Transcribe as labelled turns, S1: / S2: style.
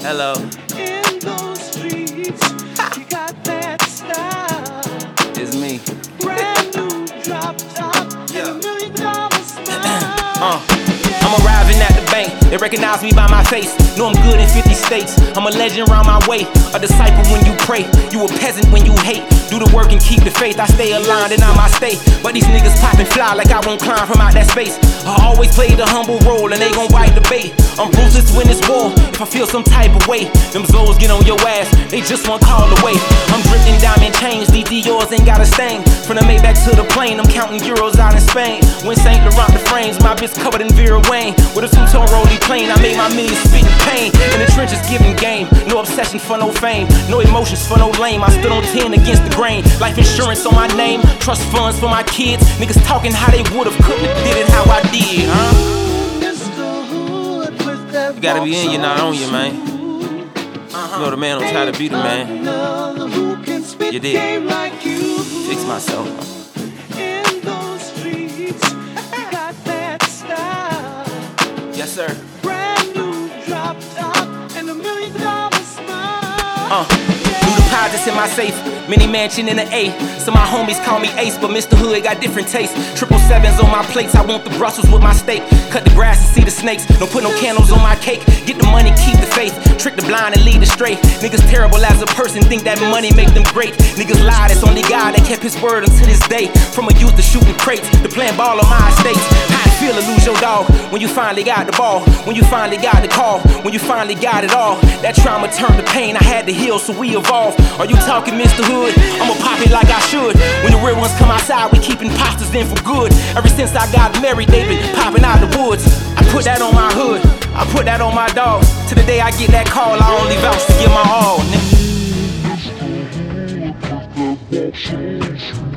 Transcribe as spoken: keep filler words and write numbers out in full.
S1: Hello.
S2: In those streets, you got that style.
S1: It's me.
S2: Brand new drop top,
S1: Yeah.
S2: and a million dollar smile.
S1: Uh. I'm arriving at the bank, they recognize me by my face. Know I'm good in fifty states, I'm a legend round my way. A disciple when you pray, you a peasant when you hate. Do the work and keep the faith, I stay aligned and I'm my state. But these niggas poppin' fly like I won't climb from out that space. I always play the humble role and they gon' wipe the bait. I'm ruthless when it's war, if I feel some type of way. Them Zoes get on your ass, they just one call away. I'm dripping diamond chains, these Dior's ain't got a stain. From the Maybach to the plane, I'm counting euros out in Spain. When Saint Laurent the frames, my bitch covered in Vera Wayne. With a two-tone rollie plane, I made my millions spitting pain. In the trenches giving game, no obsession for no fame. No emotions for no lame, I stood on ten against the grain. Life insurance on my name, trust funds for my kids. Niggas talking how they would've, couldn't have did it how I did, huh? You gotta be in, you're not on you, man. You know the man don't try to be the man. You did. Fix myself. Yes, sir.
S2: Brand new drop top and a million dollar smile.
S1: Uh, new deposits in my safe, mini mansion in the A. So my homies call me Ace, but Mister Hood got different tastes. Triple sevens on my plates, I want the Brussels with my steak. Cut the grass and see the snakes, don't put no candles on my cake. Get the money, keep the faith, trick the blind and lead astray. Niggas terrible as a person, think that money make them great. Niggas lie, it's only God that kept his word until this day. From a youth to shooting crates, to playing ball on my estates. How it feel to lose your dog, when you finally got the ball. When you finally got the call, when you finally got it all. That trauma turned to pain, I had to heal, so we evolve. Are you talking Mister Hood? I'ma pop it like I should. When the real ones come outside, we keep imposters in for good. Ever since I got married, they been popping out the woods. I put that on my hood, I put that on my dogs. To the day I get that call, I only vouch to give my all, nigga.